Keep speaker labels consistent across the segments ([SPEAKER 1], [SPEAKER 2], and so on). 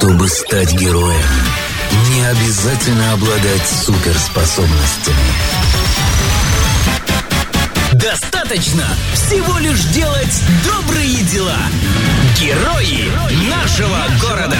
[SPEAKER 1] Чтобы стать героем, не обязательно обладать суперспособностями. Достаточно всего лишь делать добрые дела. Герои нашего города.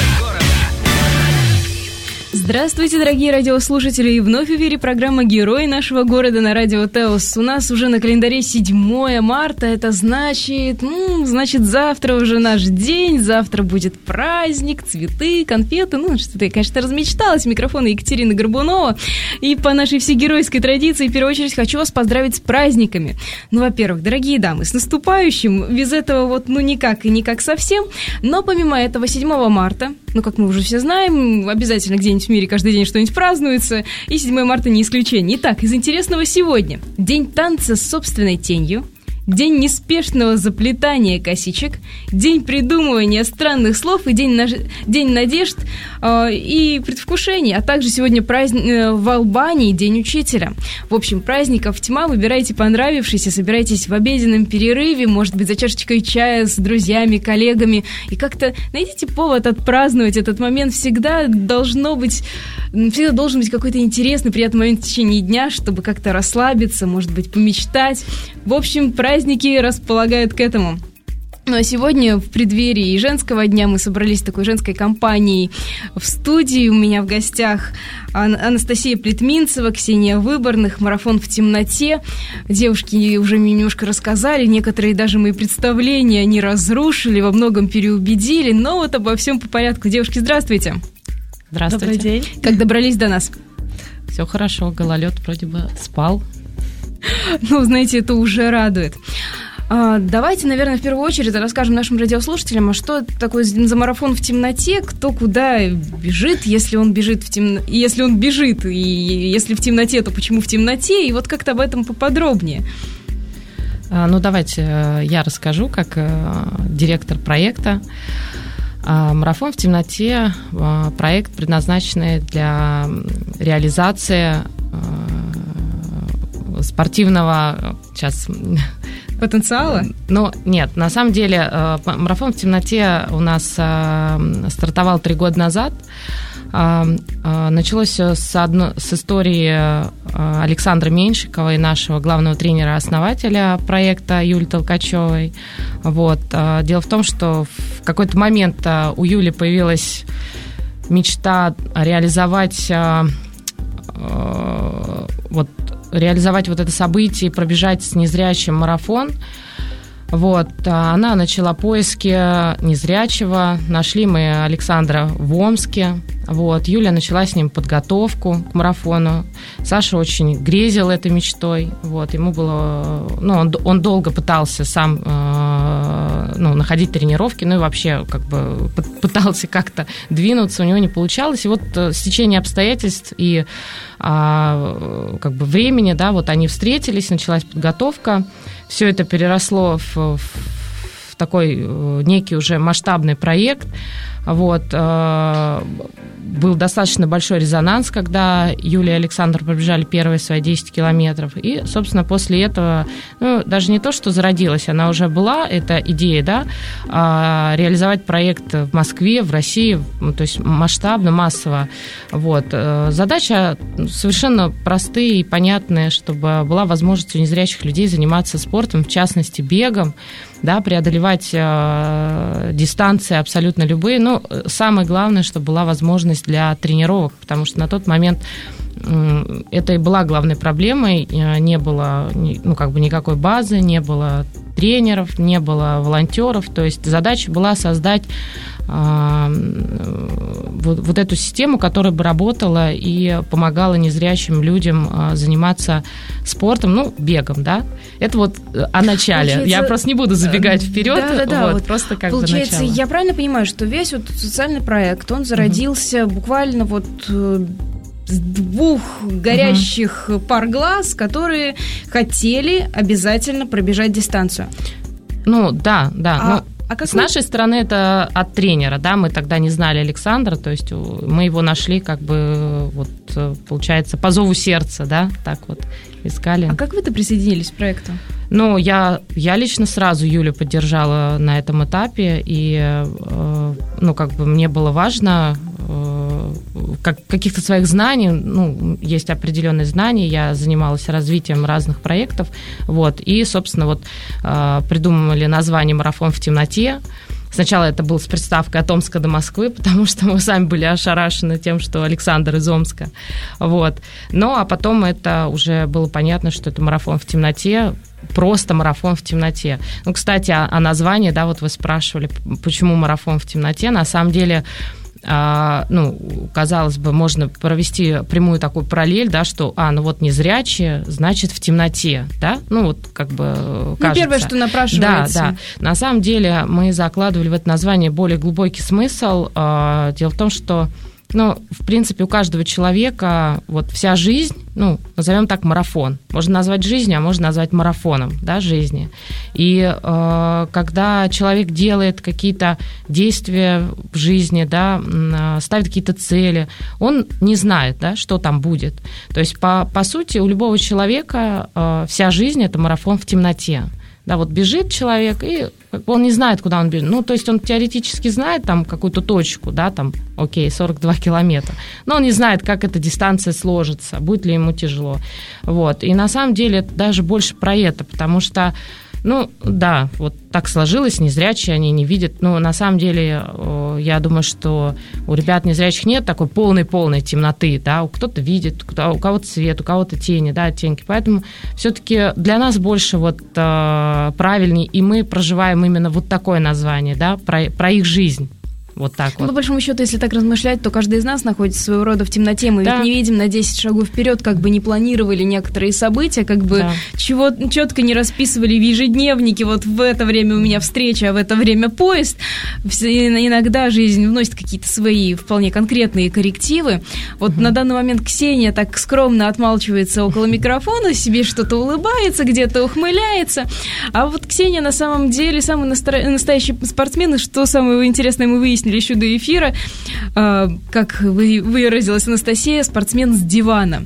[SPEAKER 2] Здравствуйте, дорогие радиослушатели, и вновь в эфире программа «Герои нашего города» на радио ТЭОС. У нас уже на календаре 7 марта, это значит, завтра уже наш день, завтра будет праздник, цветы, конфеты, что-то я, конечно, размечталась. Микрофон Екатерина Горбунова, и по нашей всегеройской традиции, в первую очередь, хочу вас поздравить с праздниками. Во-первых, дорогие дамы, с наступающим, без этого никак и никак совсем, но помимо этого 7 марта, как мы уже все знаем, обязательно где-нибудь в мире каждый день что-нибудь празднуется, и 7 марта не исключение. Итак, из интересного сегодня. День танца с собственной тенью, день неспешного заплетания косичек, день придумывания странных слов и день надежд и предвкушений, а также сегодня праздник в Албании, день учителя. В общем, праздников тьма, выбирайте понравившийся, собирайтесь в обеденном перерыве, может быть, за чашечкой чая с друзьями, коллегами, и как-то найдите повод отпраздновать этот момент. Всегда должен быть какой-то интересный, приятный момент в течение дня, чтобы как-то расслабиться, может быть, помечтать. В общем, праздники располагают к этому. Ну а сегодня в преддверии женского дня мы собрались в такой женской компанией в студии. У меня в гостях Анастасия Плетминцева, Ксения Выборных, «Марафон в темноте». Девушки уже мне немножко рассказали, некоторые даже мои представления они разрушили, во многом переубедили, но обо всем по порядку. Девушки, здравствуйте.
[SPEAKER 3] Здравствуйте.
[SPEAKER 2] Добрый день. Как добрались до нас?
[SPEAKER 3] Все хорошо, гололед вроде бы спал.
[SPEAKER 2] Знаете, это уже радует. Давайте, наверное, в первую очередь расскажем нашим радиослушателям, что такое за марафон в темноте, кто куда бежит, если он бежит, и если в темноте, то почему в темноте, и как-то об этом поподробнее.
[SPEAKER 3] Давайте я расскажу, как директор проекта. «Марафон в темноте» – проект, предназначенный для реализации спортивного
[SPEAKER 2] потенциала?
[SPEAKER 3] Нет, на самом деле «Марафон в темноте» у нас стартовал 3 года назад. Началось все с истории Александра Меньшикова и нашего главного тренера-основателя проекта Юли Толкачевой. Дело в том, что в какой-то момент у Юли появилась мечта реализовать это событие и пробежать с незрячим марафон. Она начала поиски незрячего. Нашли мы Александра в Омске. Юля начала с ним подготовку к марафону. Саша очень грезил этой мечтой. Ему было... он долго пытался сам находить тренировки, и вообще пытался как-то двинуться, у него не получалось. И с течением обстоятельств и времени, они встретились, началась подготовка. Все это переросло в такой некий уже масштабный проект. Был достаточно большой резонанс, когда Юлия и Александр пробежали первые свои 10 километров. И, собственно, после этого, даже не то, что зародилась, она уже была, эта идея, реализовать проект в Москве, в России, то есть масштабно, массово. Задача совершенно простая и понятная, чтобы была возможность у незрячих людей заниматься спортом, в частности, бегом, преодолевать дистанции абсолютно любые. Самое главное, чтобы была возможность для тренировок, потому что на тот момент это и была главной проблемой. Не было никакой базы, не было тренеров, не было волонтеров. То есть задача была создать эту систему, которая бы работала и помогала незрячим людям заниматься спортом, бегом, Это о начале. Получается, я просто не буду забегать вперед. Просто
[SPEAKER 2] получается,
[SPEAKER 3] начало.
[SPEAKER 2] Я правильно понимаю, что весь социальный проект, он зародился буквально с 2 горящих пар глаз, которые хотели обязательно пробежать дистанцию.
[SPEAKER 3] Да. С нашей стороны это от тренера, да, мы тогда не знали Александра, то есть мы его нашли как бы, вот, получается, по зову сердца, да, так вот искали.
[SPEAKER 2] А как вы-то присоединились к проекту?
[SPEAKER 3] Ну, я лично сразу Юлю поддержала на этом этапе, и, ну, как бы мне было важно каких-то своих знаний, ну, есть определенные знания, я занималась развитием разных проектов, вот, и, собственно, вот придумали название «Марафон в темноте». Сначала это был с приставкой от Омска до Москвы, потому что мы сами были ошарашены тем, что Александр из Омска, вот. Ну, а потом это уже было понятно, что это «Марафон в темноте», просто «Марафон в темноте». Ну, кстати, о названии, да, вот вы спрашивали, почему «Марафон в темноте», на самом деле... ну, казалось бы, можно провести прямую такую параллель, да, что, ну вот незрячие, значит, в темноте, да, ну, вот как бы кажется.
[SPEAKER 2] Ну, первое, что напрашивается.
[SPEAKER 3] Да. На самом деле мы закладывали в это название более глубокий смысл. Дело в том, что, ну, в принципе, у каждого человека вот вся жизнь, ну, назовем так, марафон. Можно назвать жизнью, а можно назвать марафоном, да, жизни. И когда человек делает какие-то действия в жизни, да, ставит какие-то цели, он не знает, да, что там будет. То есть, по сути, у любого человека вся жизнь – это марафон в темноте. Да, вот бежит человек, и он не знает, куда он бежит. Ну, то есть он теоретически знает там какую-то точку, да, там, окей, 42 километра, но он не знает, как эта дистанция сложится, будет ли ему тяжело. Вот. И на самом деле это даже больше про это, потому что, ну, да, вот так сложилось, незрячие, они не видят. Но на самом деле, я думаю, что у ребят незрячих нет такой полной темноты, да, кто-то видит, у кого-то свет, у кого-то тени, да, оттенки. Поэтому все-таки для нас больше вот правильней, и мы проживаем именно вот такое название, да, про их жизнь. Вот так вот.
[SPEAKER 2] По большому счету, если так размышлять, то каждый из нас находится своего рода в темноте. Мы ведь не видим на 10 шагов вперед, как бы не планировали некоторые события, как бы чего четко не расписывали в ежедневнике. Вот в это время у меня встреча, а в это время поезд. Иногда жизнь вносит какие-то свои вполне конкретные коррективы. Вот на данный момент Ксения так скромно отмалчивается около микрофона, себе что-то улыбается, где-то ухмыляется. А вот Ксения на самом деле самый настоящий спортсмен, и что самое интересное мы выяснили еще до эфира, как выразилась Анастасия, спортсмен с дивана.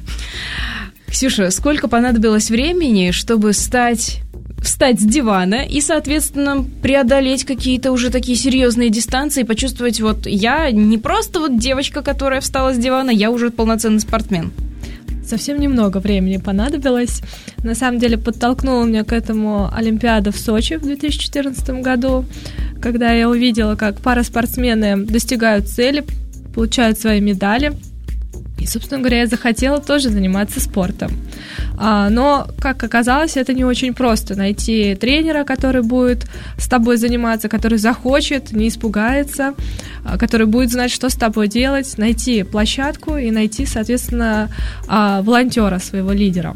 [SPEAKER 2] Ксюша, сколько понадобилось времени, чтобы встать с дивана и, соответственно, преодолеть какие-то уже такие серьезные дистанции, почувствовать, вот я не просто вот девочка, которая встала с дивана, я уже полноценный спортсмен?
[SPEAKER 4] Совсем немного времени понадобилось. На самом деле подтолкнула меня к этому Олимпиада в Сочи в 2014 году, когда я увидела, как параспортсмены достигают цели, получают свои медали. И, собственно говоря, я захотела тоже заниматься спортом. Но, как оказалось, это не очень просто. Найти тренера, который будет с тобой заниматься, который захочет, не испугается, который будет знать, что с тобой делать, найти площадку и найти, соответственно, волонтера, своего лидера.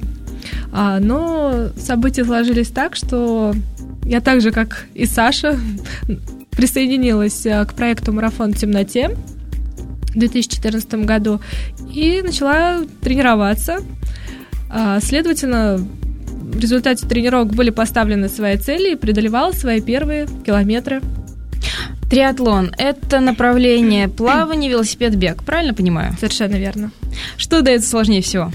[SPEAKER 4] Но события сложились так, что я так же, как и Саша, присоединилась к проекту «Марафон в темноте» в 2014 году и начала тренироваться. Следовательно, в результате тренировок были поставлены свои цели и преодолевала свои первые километры.
[SPEAKER 2] Триатлон – это направление плавания, велосипед, бег, правильно понимаю?
[SPEAKER 4] Совершенно верно.
[SPEAKER 2] Что дается сложнее всего?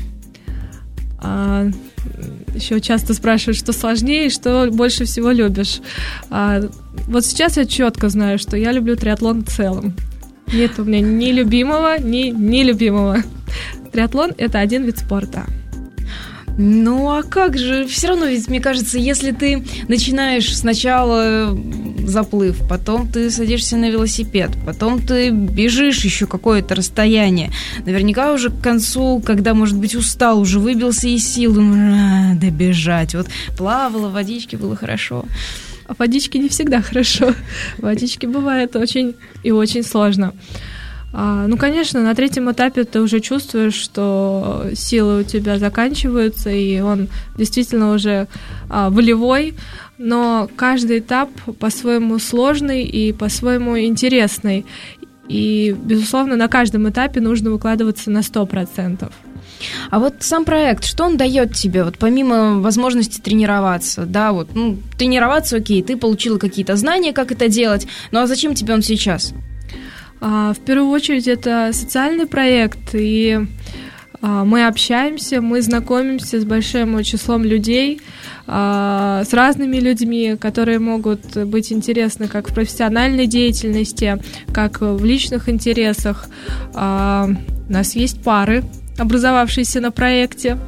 [SPEAKER 4] Еще часто спрашивают, что сложнее и что больше всего любишь. Вот сейчас я четко знаю, что я люблю триатлон в целом. Нет у меня ни любимого, ни нелюбимого. Триатлон – это один вид спорта.
[SPEAKER 2] Ну, а как же? Все равно, ведь, мне кажется, если ты начинаешь сначала заплыв, потом ты садишься на велосипед, потом ты бежишь еще какое-то расстояние, наверняка уже к концу, когда, может быть, устал, уже выбился из сил, думаешь, добежать. Вот плавала в водичке, было хорошо.
[SPEAKER 4] А водички не всегда хорошо. Водички бывает очень и очень сложно. Ну, конечно, на третьем этапе ты уже чувствуешь, что силы у тебя заканчиваются, и он действительно уже волевой, но каждый этап по-своему сложный и по-своему интересный. И, безусловно, на каждом этапе нужно выкладываться на 100%.
[SPEAKER 2] А вот сам проект, что он дает тебе, вот помимо возможности тренироваться, да, вот, тренироваться, окей, ты получила какие-то знания, как это делать, ну а зачем тебе он сейчас?
[SPEAKER 4] В первую очередь это социальный проект, и мы общаемся, мы знакомимся с большим числом людей, с разными людьми, которые могут быть интересны как в профессиональной деятельности, как в личных интересах. У нас есть пары, образовавшиеся на проекте.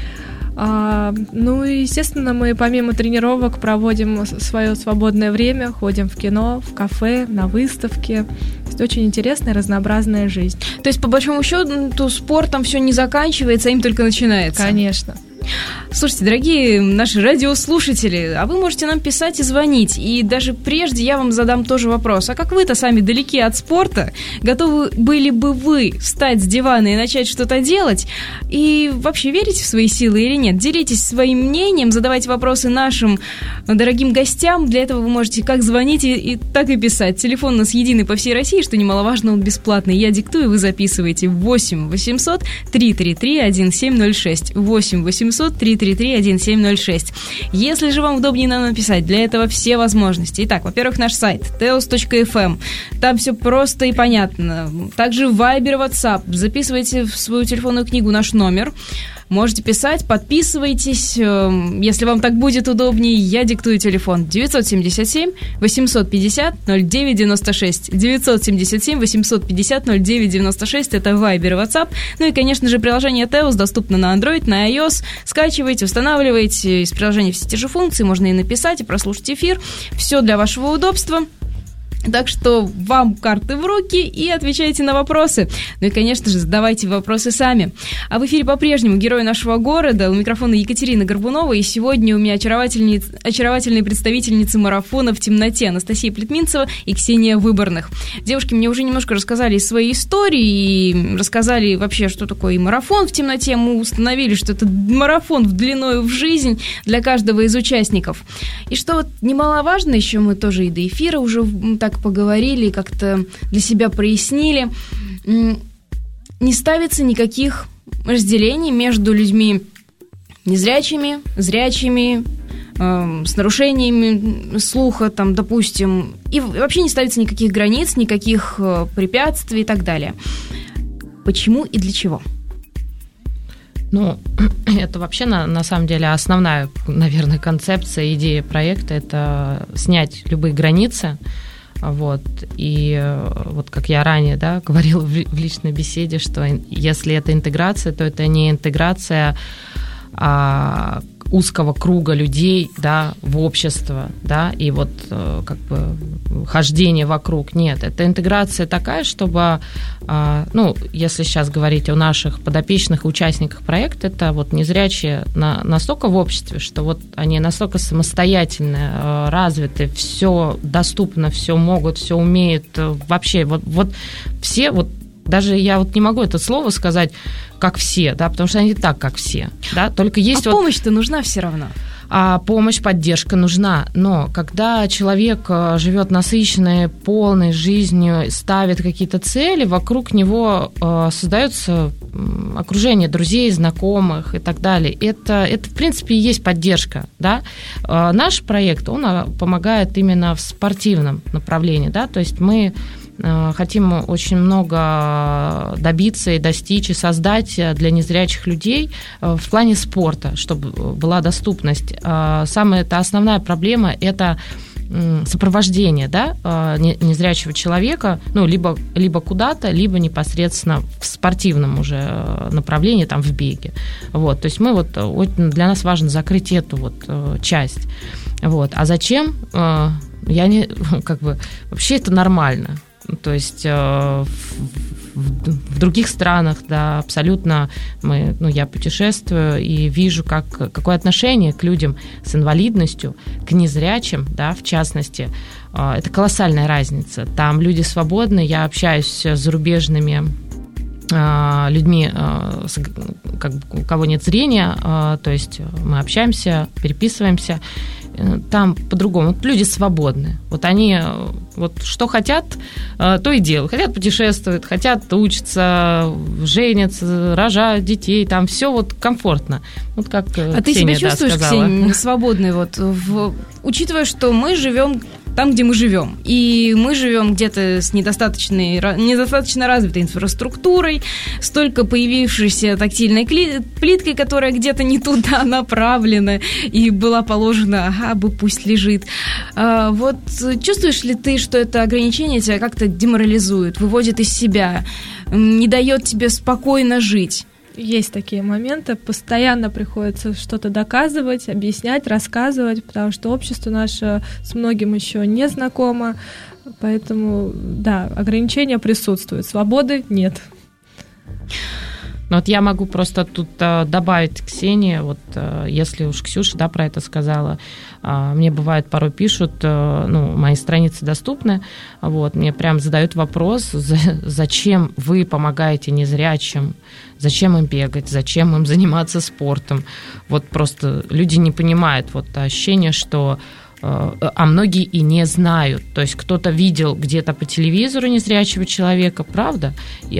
[SPEAKER 4] Ну и, естественно, мы помимо тренировок проводим свое свободное время, ходим в кино, в кафе, на выставки. Это очень интересная, разнообразная жизнь.
[SPEAKER 2] То есть, по большому счету, спортом все не заканчивается, а им только начинается.
[SPEAKER 4] Конечно.
[SPEAKER 2] Слушайте, дорогие наши радиослушатели, а вы можете нам писать и звонить. И даже прежде я вам задам тоже вопрос. А как вы-то сами далеки от спорта? Готовы были бы вы встать с дивана и начать что-то делать? И вообще верите в свои силы или нет? Делитесь своим мнением, задавайте вопросы нашим дорогим гостям. Для этого вы можете как звонить, и так и писать. Телефон у нас единый по всей России, что немаловажно, он бесплатный. Я диктую, вы записываете. 8 800 333 1706. 8 800 333 1706. Если же вам удобнее нам написать, для этого все возможности. Итак, во-первых, наш сайт teos.fm. Там все просто и понятно. Также Viber, WhatsApp. Записывайте в свою телефонную книгу наш номер. Можете писать, подписывайтесь. Если вам так будет удобнее, я диктую телефон. 977 850 0996. 977 850 0996. Это Viber и WhatsApp. Ну и, конечно же, приложение Teos доступно на Android, на iOS. Скачивайте, устанавливайте. Из приложения все те же функции. Можно и написать, и прослушать эфир. Все для вашего удобства. Так что вам карты в руки и отвечайте на вопросы. Ну и, конечно же, задавайте вопросы сами. А в эфире по-прежнему герой нашего города. У микрофона Екатерина Горбунова. И сегодня у меня очаровательные представительницы марафона в темноте Анастасия Плетминцева и Ксения Выборных. Девушки мне уже немножко рассказали свои истории и рассказали вообще, что такое и марафон в темноте. Мы установили, что это марафон в длиною в жизнь для каждого из участников. И что вот немаловажно, еще мы тоже и до эфира уже так поговорили, как-то для себя прояснили, не ставится никаких разделений между людьми незрячими, зрячими, с нарушениями слуха, там, допустим, и вообще не ставится никаких границ, никаких препятствий и так далее. Почему и для чего?
[SPEAKER 3] Ну, это вообще на самом деле основная, наверное, концепция, идея проекта – это снять любые границы. Вот. И вот как я ранее, да, говорила в личной беседе, что если это интеграция, то это не интеграция узкого круга людей, да, в общество, да, и вот как бы хождение вокруг. Нет, это интеграция такая, чтобы, ну, если сейчас говорить о наших подопечных участниках проекта, это вот незрячие настолько в обществе, что вот они настолько самостоятельны, развиты, все доступно, все могут, все умеют, вообще вот все вот. Даже я вот не могу это слово сказать, как все, да, потому что они так, как все, да, только есть
[SPEAKER 2] вот... помощь-то нужна все равно.
[SPEAKER 3] Помощь, поддержка нужна, но когда человек живет насыщенной, полной жизнью, ставит какие-то цели, вокруг него создается окружение друзей, знакомых и так далее. Это в принципе, и есть поддержка, да. Наш проект, он помогает именно в спортивном направлении, да, то есть мы хотим очень много добиться и достичь, и создать для незрячих людей в плане спорта, чтобы была доступность. Самая основная проблема – это сопровождение, да, незрячего человека, ну, либо куда-то, либо непосредственно в спортивном уже направлении, там, в беге. Вот, то есть мы вот, для нас важно закрыть эту вот часть. Вот. А зачем? Я не, как бы, вообще это нормально. То есть в других странах, да, абсолютно я путешествую и вижу, какое отношение к людям с инвалидностью, к незрячим, да, в частности, это колоссальная разница. Там люди свободны, я общаюсь с зарубежными людьми, у кого нет зрения, то есть мы общаемся, переписываемся, там по-другому. Вот люди свободны. Вот они вот что хотят, то и делают. Хотят путешествовать, хотят учатся, женятся, рожают детей. Там все вот комфортно. Вот как
[SPEAKER 2] А ты себя чувствуешь, Ксения, свободной? Вот, учитывая, что мы живем там, где мы живем. И мы живем где-то с недостаточно развитой инфраструктурой, столько появившейся тактильной плиткой, которая где-то не туда направлена и была положена, пусть лежит. Вот чувствуешь ли ты, что это ограничение тебя как-то деморализует, выводит из себя, не дает тебе спокойно жить?
[SPEAKER 4] Есть такие моменты, постоянно приходится что-то доказывать, объяснять, рассказывать, потому что общество наше с многим еще не знакомо, поэтому, да, ограничения присутствуют, свободы нет.
[SPEAKER 3] Вот я могу просто тут добавить, Ксения, вот если уж Ксюша, да, про это сказала, мне бывает порой пишут, мои страницы доступны, вот, мне прям задают вопрос, зачем вы помогаете незрячим, зачем им бегать, зачем им заниматься спортом. Вот просто люди не понимают вот ощущение, что а многие и не знают. То есть кто-то видел где-то по телевизору незрячего человека, правда?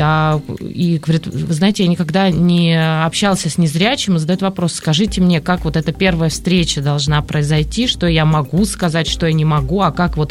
[SPEAKER 3] И говорит, вы знаете, я никогда не общался с незрячим, и задает вопрос, скажите мне, как вот эта первая встреча должна произойти, что я могу сказать, что я не могу,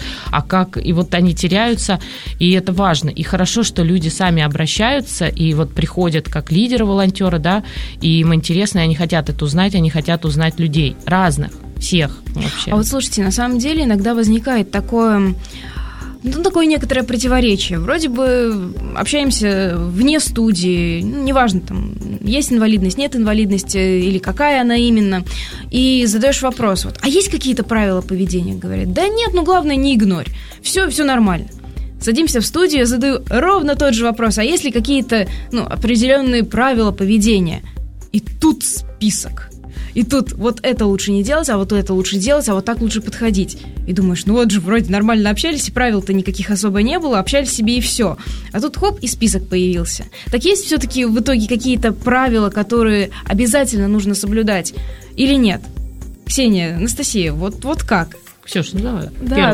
[SPEAKER 3] и вот они теряются, и это важно. И хорошо, что люди сами обращаются, и вот приходят как лидеры, волонтеры, да, и им интересно, и они хотят это узнать, они хотят узнать людей разных. Всех вообще.
[SPEAKER 2] А вот слушайте, на самом деле иногда возникает такое некоторое противоречие. Вроде бы общаемся вне студии, неважно, там, есть инвалидность, нет инвалидности, или какая она именно, и задаешь вопрос, а есть какие-то правила поведения? Говорят, да нет, главное не игнорь, все нормально. Садимся в студию, я задаю ровно тот же вопрос, а есть ли какие-то определенные правила поведения? И тут список. И тут вот это лучше не делать, а вот это лучше делать, а вот так лучше подходить. И думаешь, вот же вроде нормально общались, и правил-то никаких особо не было, общались себе и все. А тут хоп, и список появился. Так есть все-таки в итоге какие-то правила, которые обязательно нужно соблюдать или нет? Ксения, Анастасия, вот как?
[SPEAKER 3] Ксюша, давай.
[SPEAKER 4] Да,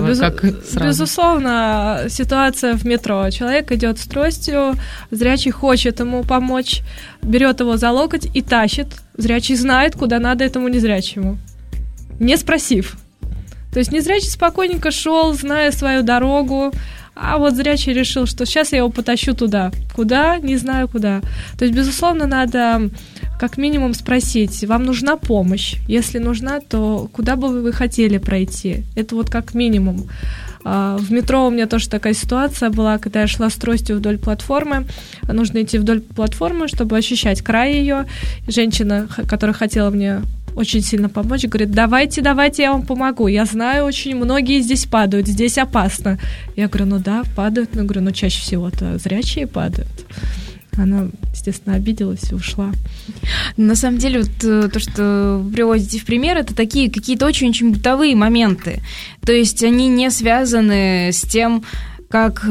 [SPEAKER 4] безусловно, ситуация в метро. Человек идет с тростью, зрячий хочет ему помочь, берет его за локоть и тащит. Зрячий знает, куда надо этому незрячему, не спросив. То есть незрячий спокойненько шел, зная свою дорогу, а вот зрячий решил, что сейчас я его потащу туда. Куда? Не знаю куда. То есть, безусловно, надо как минимум спросить, вам нужна помощь? Если нужна, то куда бы вы хотели пройти? Это вот как минимум. В метро у меня тоже такая ситуация была, когда я шла с тростью вдоль платформы. Нужно идти вдоль платформы, чтобы ощущать край ее. Женщина, которая хотела мне очень сильно помочь, говорит, давайте, я вам помогу. Я знаю, очень многие здесь падают, здесь опасно. Я говорю, падают. Я говорю, чаще всего-то зрячие падают. Она, естественно, обиделась и ушла.
[SPEAKER 2] На самом деле, вот то, что вы приводите в пример, это такие какие-то очень-очень бытовые моменты. То есть они не связаны с тем, как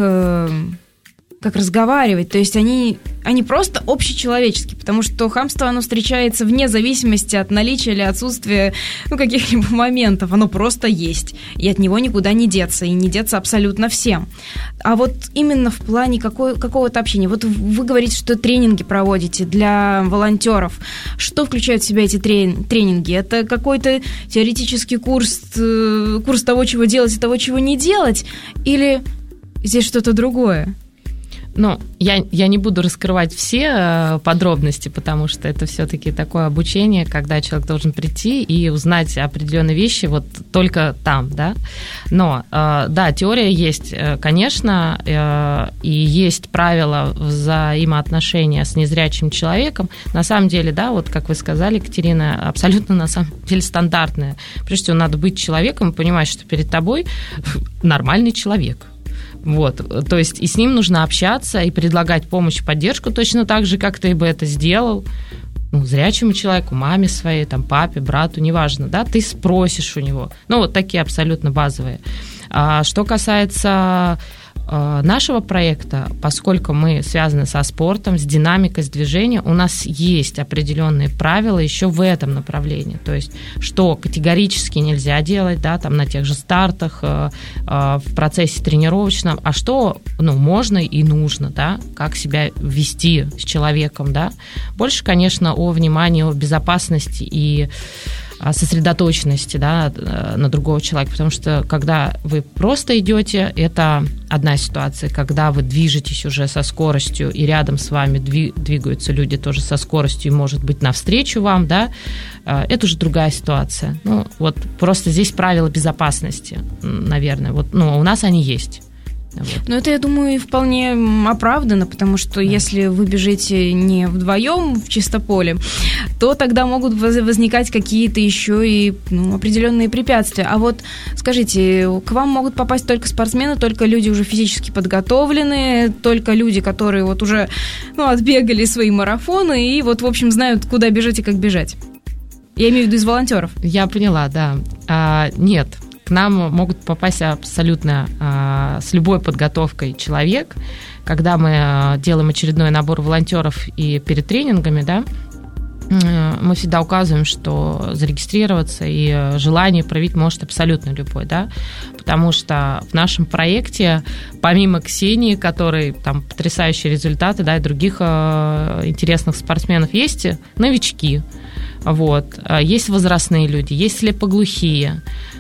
[SPEAKER 2] разговаривать. То есть они просто общечеловеческие, потому что хамство, оно встречается вне зависимости от наличия или отсутствия каких-либо моментов. Оно просто есть, и от него никуда не деться, и не деться абсолютно всем. А вот именно в плане какого-то общения. Вот вы говорите, что тренинги проводите для волонтеров. Что включают в себя эти тренинги? Это какой-то теоретический курс того, чего делать и того, чего не делать? Или здесь что-то другое?
[SPEAKER 3] Я не буду раскрывать все подробности, потому что это все-таки такое обучение, когда человек должен прийти и узнать определенные вещи вот только там, да. Но, да, теория есть, конечно, и есть правила взаимоотношения с незрячим человеком. На самом деле, да, вот как вы сказали, Катерина, абсолютно на самом деле стандартная. Прежде всего, надо быть человеком и понимать, что перед тобой нормальный человек. Вот, то есть и с ним нужно общаться и предлагать помощь и поддержку точно так же, как ты бы это сделал зрячему человеку, маме своей, папе, брату, неважно, да, ты спросишь у него. Вот такие абсолютно базовые. А что касается нашего проекта, поскольку мы связаны со спортом, с динамикой, с движением, у нас есть определенные правила еще в этом направлении. То есть, что категорически нельзя делать, да, там на тех же стартах, в процессе тренировочном, а что можно и нужно, да, как себя вести с человеком, да. Больше, конечно, о внимании, о безопасности и сосредоточенности, да, на другого человека, потому что когда вы просто идете, это одна ситуация, когда вы движетесь уже со скоростью и рядом с вами двигаются люди тоже со скоростью и, может быть, навстречу вам, да, это уже другая ситуация. Вот просто здесь правила безопасности, наверное, у нас они есть.
[SPEAKER 2] Но это, я думаю, вполне оправдано, потому что если вы бежите не вдвоем в чистополе, то тогда могут возникать какие-то еще и определенные препятствия. А вот скажите, к вам могут попасть только спортсмены, только люди уже физически подготовленные, только люди, которые вот уже отбегали свои марафоны и вот, в общем, знают, куда бежать и как бежать? Я имею в виду из волонтеров.
[SPEAKER 3] Я поняла, да. Нет. К нам могут попасть абсолютно с любой подготовкой человек. Когда мы делаем очередной набор волонтеров и перед тренингами, да, мы всегда указываем, что зарегистрироваться и желание проявить может абсолютно любой, да, потому что в нашем проекте, помимо Ксении, которой там потрясающие результаты, да, и других интересных спортсменов, есть новички, вот, есть возрастные люди, есть слепоглухие,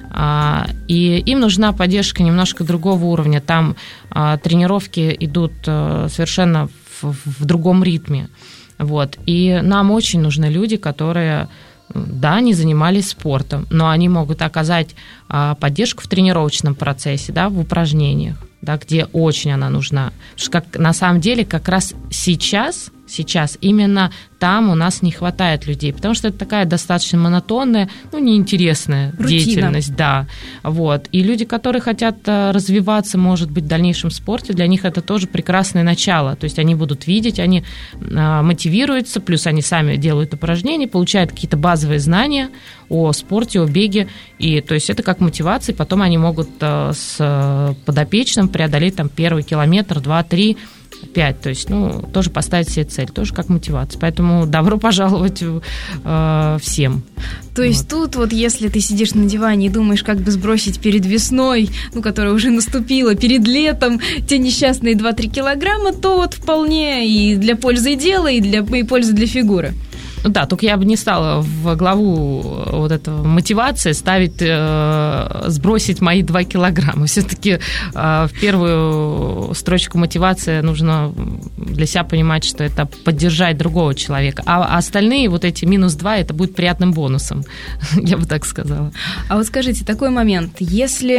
[SPEAKER 3] и им нужна поддержка немножко другого уровня. Там тренировки идут совершенно в другом ритме. Вот. И нам очень нужны люди, которые, да, не занимались спортом, но они могут оказать поддержку в тренировочном процессе, да, в упражнениях, да, где очень она нужна. Потому что на самом деле как раз сейчас именно там у нас не хватает людей, потому что это такая достаточно монотонная, неинтересная деятельность, да. Вот. И люди, которые хотят развиваться, может быть, в дальнейшем спорте, для них это тоже прекрасное начало. То есть они будут видеть, они мотивируются, плюс они сами делают упражнения, получают какие-то базовые знания о спорте, о беге. И то есть это как мотивация, потом они могут с подопечным преодолеть там первый километр, 2, 3, 5, то есть, тоже поставить себе цель, тоже как мотивация. Поэтому добро пожаловать всем.
[SPEAKER 2] То есть тут вот если ты сидишь на диване и думаешь, как бы сбросить перед весной, которая уже наступила, перед летом, те несчастные 2-3 килограмма, то вот вполне и для пользы дела, и пользы для фигуры.
[SPEAKER 3] Да, только я бы не стала в главу вот этого мотивации ставить сбросить мои 2 килограмма. Все-таки в первую строчку мотивации нужно для себя понимать, что это поддержать другого человека. А остальные вот эти -2, это будет приятным бонусом, я бы так сказала.
[SPEAKER 2] А вот скажите, такой момент. Если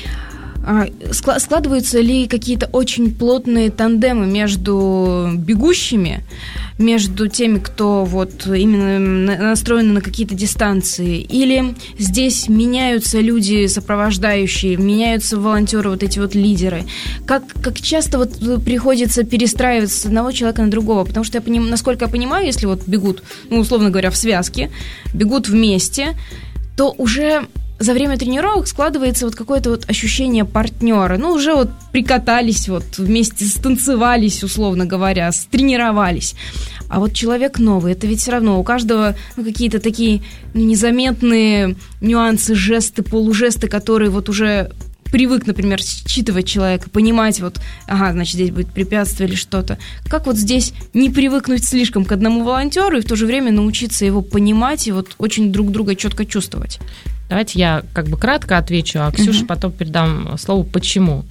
[SPEAKER 2] складываются ли какие-то очень плотные тандемы между бегущими, между теми, кто вот именно настроены на какие-то дистанции, или здесь меняются люди сопровождающие, меняются волонтеры, вот эти вот лидеры? Как часто вот приходится перестраиваться с одного человека на другого? Потому что, насколько я понимаю, если вот бегут, условно говоря, в связке, бегут вместе, то уже за время тренировок складывается вот какое-то вот ощущение партнера. Уже вот прикатались, вот вместе станцевались, условно говоря, стренировались. А вот человек новый, это ведь все равно у каждого какие-то такие незаметные нюансы, жесты, полужесты, которые вот уже привык, например, считывать человека, понимать вот, значит, здесь будет препятствие или что-то. Как вот здесь не привыкнуть слишком к одному волонтеру и в то же время научиться его понимать и вот очень друг друга четко чувствовать?
[SPEAKER 3] Давайте я кратко отвечу, а Ксюше потом передам слово «почему».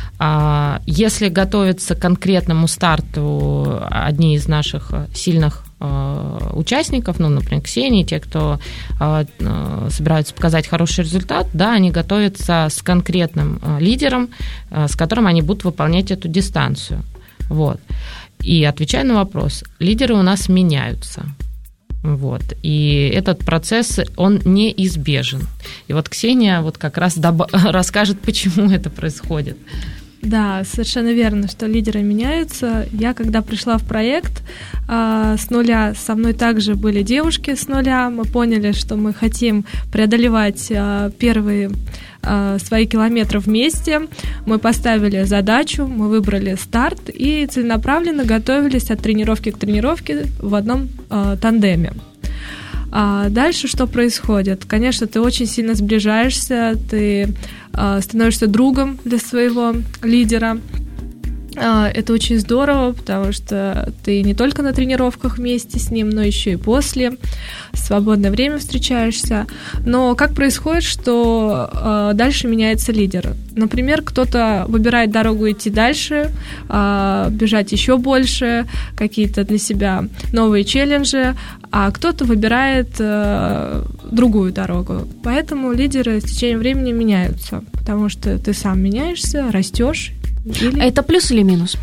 [SPEAKER 3] Если готовиться к конкретному старту одни из наших сильных участников, например, Ксении, те, кто собираются показать хороший результат, да, они готовятся с конкретным лидером, с которым они будут выполнять эту дистанцию. Вот. И отвечая на вопрос, лидеры у нас меняются. Вот. И этот процесс, он неизбежен. И вот Ксения вот как раз расскажет, почему это происходит.
[SPEAKER 4] Да, совершенно верно, что лидеры меняются. Я, когда пришла в проект с нуля, со мной также были девушки с нуля. Мы поняли, что мы хотим преодолевать первые свои километры вместе. Мы поставили задачу, мы выбрали старт и целенаправленно готовились от тренировки к тренировке в одном тандеме. А дальше что происходит? Конечно, ты очень сильно сближаешься, ты становишься другом для своего лидера. Это очень здорово, потому что ты не только на тренировках вместе с ним, но еще и после, в свободное время встречаешься. Но как происходит, что дальше меняется лидер? Например, кто-то выбирает дорогу идти дальше, бежать еще больше, какие-то для себя новые челленджи, а кто-то выбирает другую дорогу. Поэтому лидеры с течением времени меняются, потому что ты сам меняешься, растешь.
[SPEAKER 2] Это плюс или минус?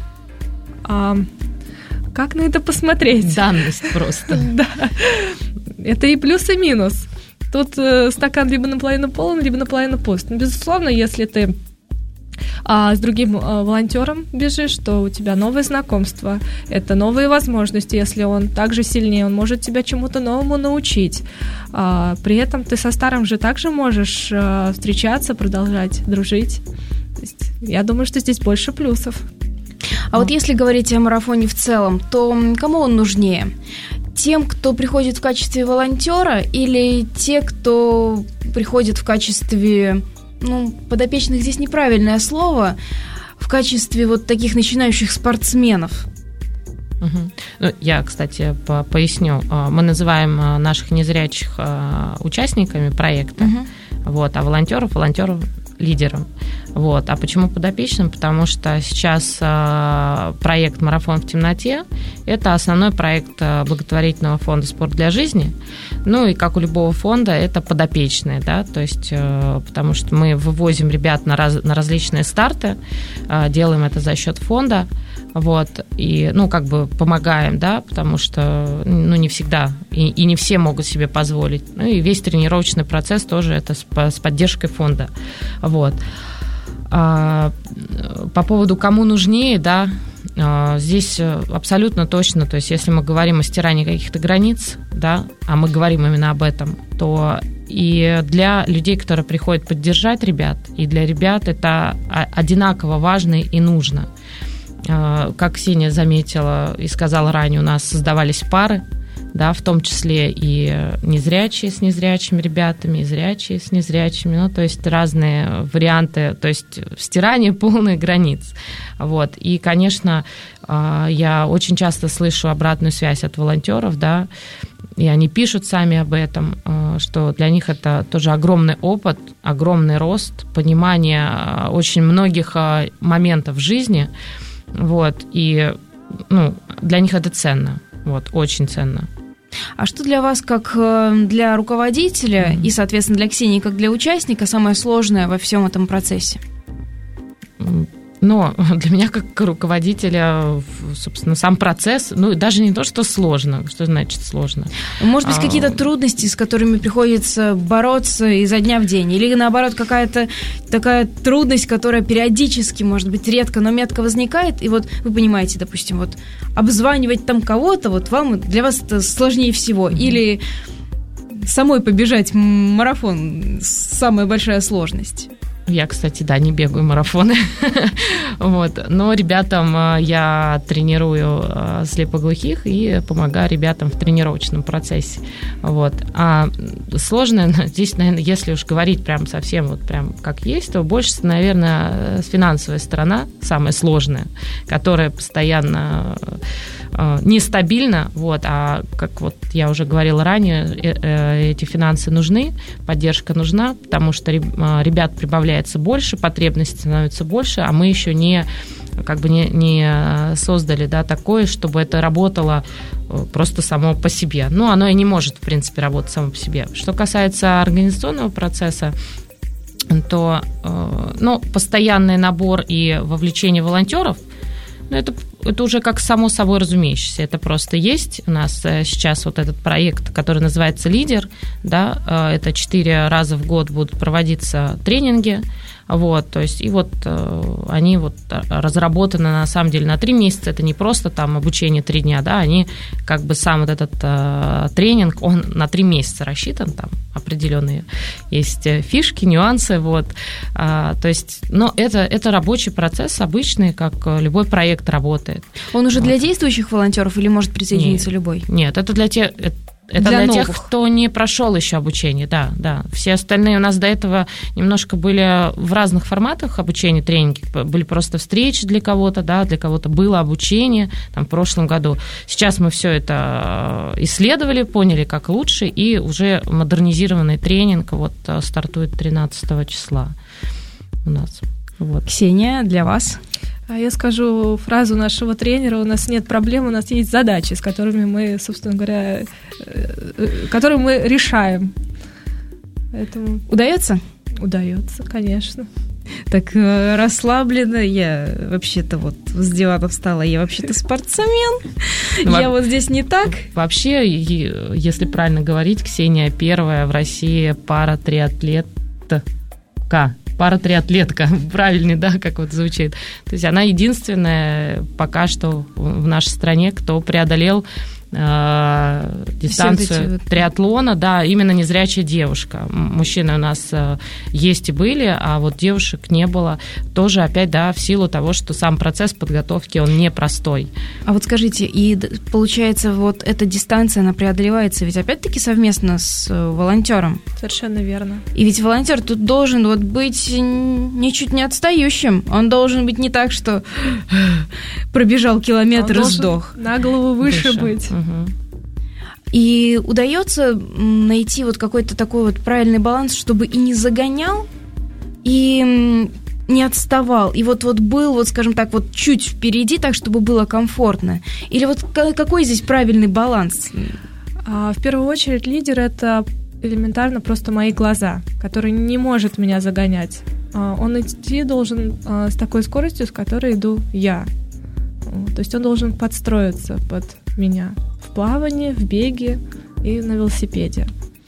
[SPEAKER 4] Как на это посмотреть?
[SPEAKER 3] Данность просто.
[SPEAKER 4] Да. Это и плюс, и минус. Тут стакан либо наполовину полон, либо наполовину пуст. Но, безусловно, если ты с другим волонтером бежишь, то у тебя новые знакомства, это новые возможности. Если он также сильнее, он может тебя чему-то новому научить. При этом ты со старым же также можешь встречаться, продолжать дружить. Я думаю, что здесь больше плюсов.
[SPEAKER 2] А вот если говорить о марафоне в целом, то кому он нужнее? Тем, кто приходит в качестве волонтера, или те, кто приходит в качестве, подопечных здесь неправильное слово, в качестве вот таких начинающих спортсменов?
[SPEAKER 3] Я, кстати, поясню. Мы называем наших незрячих участниками проекта, а волонтеров лидером. А почему подопечным? Потому что сейчас проект «Марафон в темноте» – это основной проект благотворительного фонда «Спорт для жизни». И как у любого фонда, это подопечные, да, то есть потому что мы вывозим ребят на различные старты, делаем это за счет фонда, и, помогаем, да, потому что, не всегда, и не все могут себе позволить. И весь тренировочный процесс тоже это с поддержкой фонда. По поводу кому нужнее, да, здесь абсолютно точно, то есть если мы говорим о стирании каких-то границ, да, а мы говорим именно об этом, то и для людей, которые приходят поддержать ребят, и для ребят это одинаково важно и нужно. Как Ксения заметила и сказала ранее, у нас создавались пары, да, в том числе и незрячие с незрячими ребятами, и зрячие с незрячими, то есть разные варианты, то есть стирание полных границ. И, конечно, я очень часто слышу обратную связь от волонтеров, да, и они пишут сами об этом, что для них это тоже огромный опыт, огромный рост, понимание очень многих моментов в жизни, и для них это ценно, очень ценно.
[SPEAKER 2] А что для вас, как для руководителя и, соответственно, для Ксении, как для участника, самое сложное во всем этом процессе?
[SPEAKER 3] Но для меня, как руководителя, собственно, сам процесс, даже не то, что сложно. Что значит сложно?
[SPEAKER 2] Может быть, какие-то трудности, с которыми приходится бороться изо дня в день? Или, наоборот, какая-то такая трудность, которая периодически, может быть, редко, но метко возникает, и вы понимаете, допустим, обзванивать там кого-то, для вас это сложнее всего. Или самой побежать марафон – самая большая сложность?
[SPEAKER 3] Я, кстати, не бегаю марафоны, но ребятам я тренирую слепоглухих и помогаю ребятам в тренировочном процессе, А сложное здесь, наверное, если уж говорить прям совсем прям как есть, то больше, наверное, финансовая сторона самая сложная, которая постоянно нестабильна, а как я уже говорила ранее, эти финансы нужны, поддержка нужна, потому что ребят прибавляется больше, потребностей становится больше, а мы еще не создали, да, такое, чтобы это работало просто само по себе. Оно и не может, в принципе, работать само по себе. Что касается организационного процесса, то постоянный набор и вовлечение волонтеров, это уже как само собой разумеющееся. Это просто есть. У нас сейчас этот проект, который называется «Лидер». Да, это 4 раза в год будут проводиться тренинги Вот, то есть, и вот они вот разработаны на самом деле на 3 месяца, это не просто там обучение 3 дня, да, они как бы сам вот этот тренинг, он на 3 месяца рассчитан, там определенные есть фишки, нюансы, вот, то есть, но это рабочий процесс обычный, как любой проект работает.
[SPEAKER 2] Он уже для действующих волонтеров или может присоединиться любой?
[SPEAKER 3] Нет, это для тех... Это для тех, кто не прошел еще обучение, да. Все остальные у нас до этого немножко были в разных форматах обучения, тренинги. Были просто встречи для кого-то, да, для кого-то было обучение там, в прошлом году. Сейчас мы все это исследовали, поняли, как лучше, и уже модернизированный тренинг вот стартует 13 числа у нас. Вот.
[SPEAKER 2] Ксения, для вас?
[SPEAKER 4] Я скажу фразу нашего тренера: у нас нет проблем, у нас есть задачи, с которыми мы, собственно говоря, которые мы решаем. Поэтому...
[SPEAKER 2] Удается?
[SPEAKER 4] Удается, конечно.
[SPEAKER 2] Так расслабленно, я вообще-то вот с дивана встала, я вообще-то спортсмен, я вот здесь не так.
[SPEAKER 3] Вообще, если правильно говорить, Ксения первая в России пара-триатлетка. Пара-триатлетка, правильный, да, как вот звучит. То есть она единственная пока что в нашей стране, кто преодолел дистанцию триатлона, да, именно незрячая девушка. Мужчины у нас есть и были, а вот девушек не было. Тоже опять, да, в силу того, что сам процесс подготовки, он непростой.
[SPEAKER 2] А вот скажите, и получается, вот эта дистанция, она преодолевается ведь опять-таки совместно с волонтером?
[SPEAKER 4] Совершенно верно.
[SPEAKER 2] И ведь волонтер тут должен вот быть ничуть не отстающим. Он должен быть не так, что пробежал километр и сдох.
[SPEAKER 4] На голову выше быть.
[SPEAKER 2] И удается найти вот какой-то такой вот правильный баланс, чтобы и не загонял, и не отставал, и вот был, вот скажем так, вот чуть впереди, так, чтобы было комфортно. Или вот какой здесь правильный баланс?
[SPEAKER 4] В первую очередь лидер – это элементарно просто мои глаза, который не может меня загонять. Он идти должен с такой скоростью, с которой иду я. То есть он должен подстроиться под меня в плавании, в беге и на велосипеде.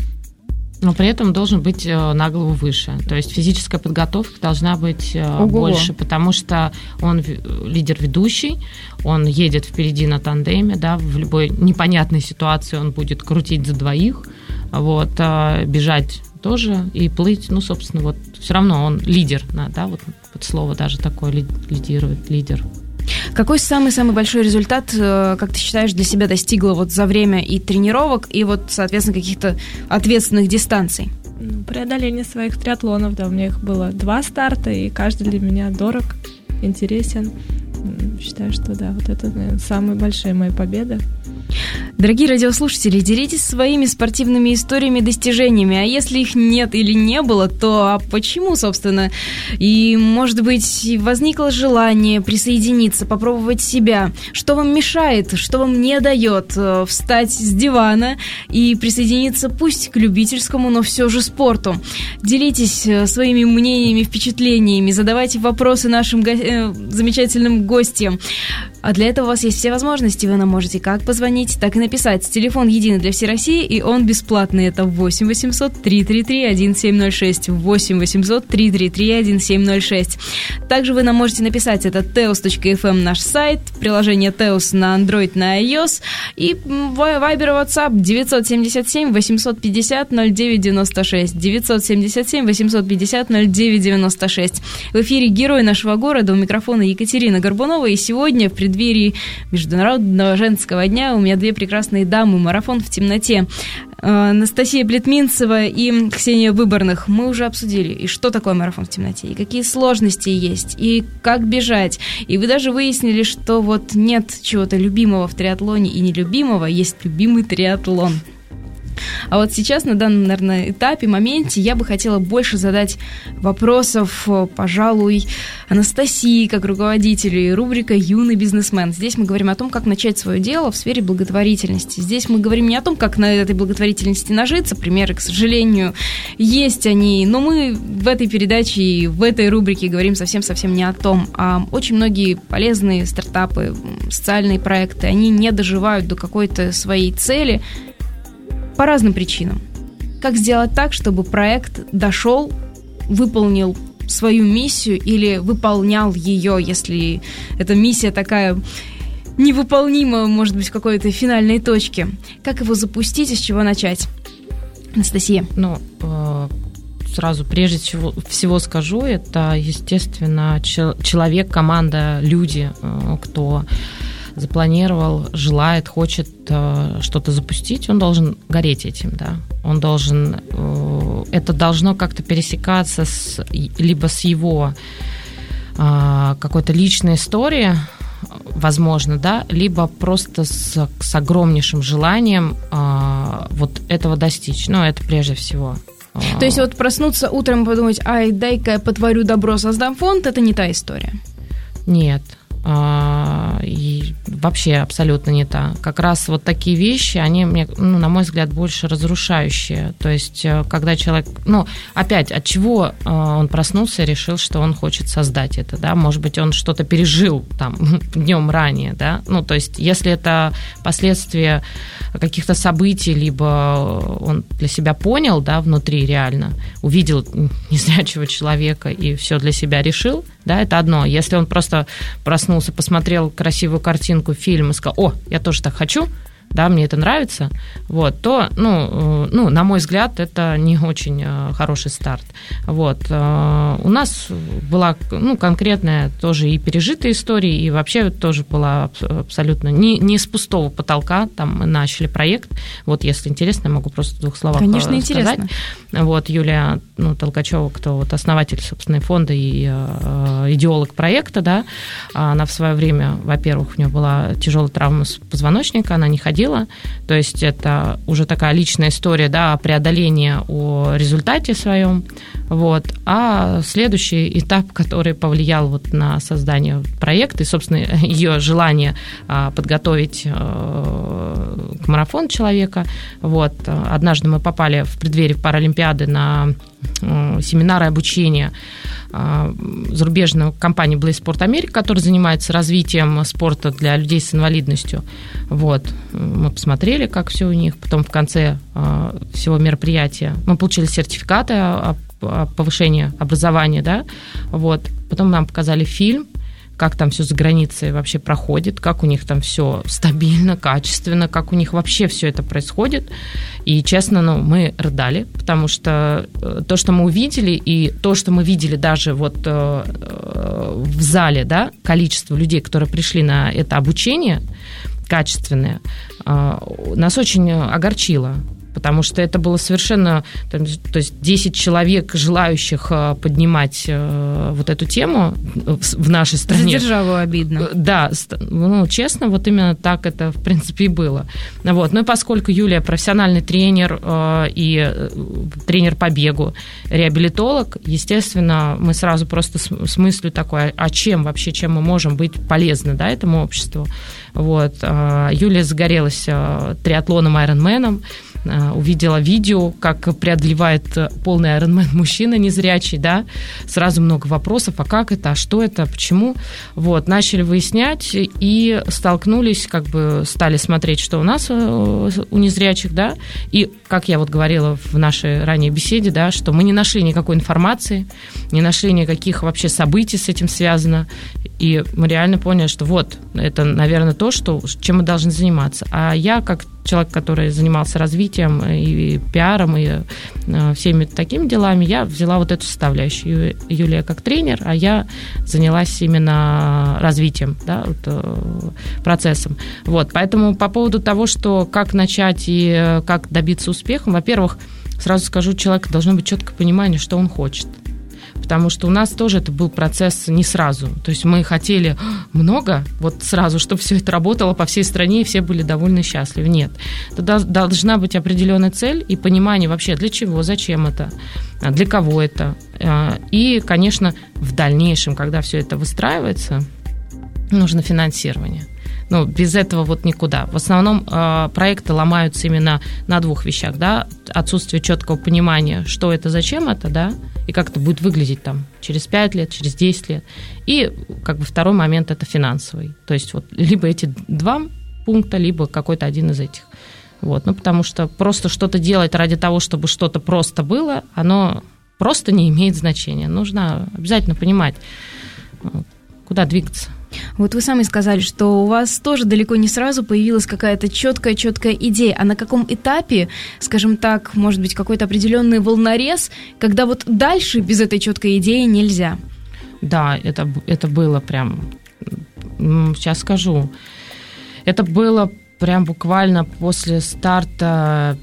[SPEAKER 3] Но при этом должен быть на голову выше. То есть физическая подготовка должна быть больше, потому что он лидер-ведущий, он едет впереди на тандеме, да, в любой непонятной ситуации он будет крутить за двоих, вот, бежать тоже и плыть, ну, собственно, вот все равно он лидер, да, вот слово даже такое лидирует, лидер.
[SPEAKER 2] Какой самый-самый большой результат, как ты считаешь, для себя достигла вот за время и тренировок, и вот, соответственно, каких-то ответственных дистанций?
[SPEAKER 4] Преодоление своих триатлонов, да, у меня их было 2 старта, и каждый для меня дорог, интересен. Считаю, что да, вот это, наверное, самые большие мои победы.
[SPEAKER 2] Дорогие радиослушатели, делитесь своими спортивными историями, достижениями, а если их нет или не было, то почему, собственно? И, может быть, возникло желание присоединиться, попробовать себя. Что вам мешает, что вам не дает встать с дивана и присоединиться, пусть к любительскому, но все же спорту? Делитесь своими мнениями, впечатлениями, задавайте вопросы нашим замечательным гостям. А для этого у вас есть все возможности. Вы нам можете как позвонить, так и написать. Телефон единый для всей России, и он бесплатный. Это 8 800 333 1706. 8 800 333 1706. Также вы нам можете написать. Это teos.fm наш сайт, приложение Teos на Android, на iOS, и Viber и WhatsApp 977 850 0996. 977 850 0996. В эфире «Герой нашего города», у микрофона Екатерина Горбунова, и сегодня в преддверии Международного женского дня у меня 2 прекрасные дамы. Марафон в темноте. Анастасия Плетминцева и Ксения Выборных. Мы уже обсудили, и что такое марафон в темноте, и какие сложности есть, и как бежать. И вы даже выяснили, что вот нет чего-то любимого в триатлоне и нелюбимого, есть любимый триатлон. А вот сейчас, на данном, наверное, этапе, моменте, я бы хотела больше задать вопросов, пожалуй, Анастасии, как руководителю, и рубрика «Юный бизнесмен». Здесь мы говорим о том, как начать свое дело в сфере благотворительности. Здесь мы говорим не о том, как на этой благотворительности нажиться. Примеры, к сожалению, есть они. Но мы в этой передаче и в этой рубрике говорим совсем-совсем не о том. А очень многие полезные стартапы, социальные проекты, они не доживают до какой-то своей цели по разным причинам. Как сделать так, чтобы проект дошел, выполнил свою миссию или выполнял ее, если эта миссия такая невыполнима, может быть, в какой-то финальной точке? Как его запустить и с чего начать? Анастасия.
[SPEAKER 3] Сразу прежде всего скажу, это, естественно, человек, команда, люди, кто запланировал, желает, хочет что-то запустить, он должен гореть этим, да. Он должен, это должно как-то пересекаться либо с его какой-то личной историей, возможно, да, либо просто с огромнейшим желанием вот этого достичь. Но это прежде всего.
[SPEAKER 2] То есть вот проснуться утром и подумать, ай, дай-ка я потворю добро, создам фонд, это не та история?
[SPEAKER 3] Нет. И вообще абсолютно не та. Как раз вот такие вещи, они, на мой взгляд, больше разрушающие. То есть, когда человек... опять, от чего он проснулся и решил, что он хочет создать это, да? Может быть, он что-то пережил там днем ранее, да? То есть, если это последствия каких-то событий, либо он для себя понял, да, внутри реально, увидел незрячего человека и все для себя решил, да, это одно. Если он просто проснулся, посмотрел красивую картинку, фильм и сказал, я тоже так хочу, да, мне это нравится, вот, то, на мой взгляд, это не очень хороший старт. Вот. У нас была, конкретная тоже и пережитая история, и вообще тоже была абсолютно не с пустого потолка, там мы начали проект, вот, если интересно, я могу просто в 2 словах сказать.
[SPEAKER 2] Конечно, интересно.
[SPEAKER 3] Вот, Юлия Толкачева, кто вот основатель, собственно, фонда и идеолог проекта, да, она в свое время, во-первых, у нее была тяжелая травма позвоночника, она не ходила, то есть это уже такая личная история, да, о преодолении, о результате своем, вот. А следующий этап, который повлиял вот на создание проекта и, собственно, ее желание подготовить к марафону человека, вот. Однажды мы попали в преддверии Паралимпиады на семинары обучения зарубежной компании Blaze Sport America, которая занимается развитием спорта для людей с инвалидностью. Вот. Мы посмотрели, как все у них. Потом в конце всего мероприятия мы получили сертификаты о повышении образования, да. Вот. Потом нам показали фильм, как там все за границей вообще проходит, как у них там все стабильно, качественно, как у них вообще все это происходит. И, честно, мы рыдали, потому что то, что мы увидели, и то, что мы видели даже вот в зале, да, количество людей, которые пришли на это обучение качественное, нас очень огорчило. Потому что это было совершенно... То есть 10 человек, желающих поднимать вот эту тему в нашей стране.
[SPEAKER 2] За державу обидно.
[SPEAKER 3] Да, честно, вот именно так это, в принципе, и было. Вот. Ну и поскольку Юлия профессиональный тренер и тренер по бегу, реабилитолог, естественно, мы сразу просто с мыслью такой, чем мы можем быть полезны, да, этому обществу. Вот. Юлия загорелась триатлоном, айронменом, увидела видео, как преодолевает полный айронмен мужчина незрячий, да, сразу много вопросов, а как это, а что это, почему, вот, начали выяснять и столкнулись, стали смотреть, что у нас у незрячих, да, и, как я вот говорила в нашей ранней беседе, да, что мы не нашли никакой информации, не нашли никаких вообще событий с этим связано, и мы реально поняли, что вот, это, наверное, то, чем мы должны заниматься. А я, как человек, который занимался развитием и пиаром, и всеми такими делами, я взяла вот эту составляющую. Юлия как тренер, а я занялась именно развитием, да, процессом. Вот, поэтому по поводу того, что как начать и как добиться успеха, во-первых, сразу скажу, у человека должно быть четкое понимание, что он хочет. Потому что у нас тоже это был процесс не сразу. То есть мы хотели много, вот сразу, чтобы все это работало по всей стране, и все были довольны и счастливы. Нет. Это должна быть определенная цель и понимание вообще, для чего, зачем это, для кого это. И, конечно, в дальнейшем, когда все это выстраивается, нужно финансирование. Без этого вот никуда. В основном проекты ломаются именно на 2 вещах, да, отсутствие четкого понимания, что это, зачем это, да, и как это будет выглядеть там через 5 лет, через 10 лет. И второй момент – это финансовый. То есть вот либо эти 2 пункта, либо какой-то один из этих. Вот, потому что просто что-то делать ради того, чтобы что-то просто было, оно просто не имеет значения. Нужно обязательно понимать, куда двигаться.
[SPEAKER 2] Вот вы сами сказали, что у вас тоже далеко не сразу появилась какая-то четкая идея. А на каком этапе, скажем так, может быть, какой-то определенный волнорез, когда вот дальше без этой четкой идеи нельзя?
[SPEAKER 3] Да, это было прям, сейчас скажу, это было прям буквально после старта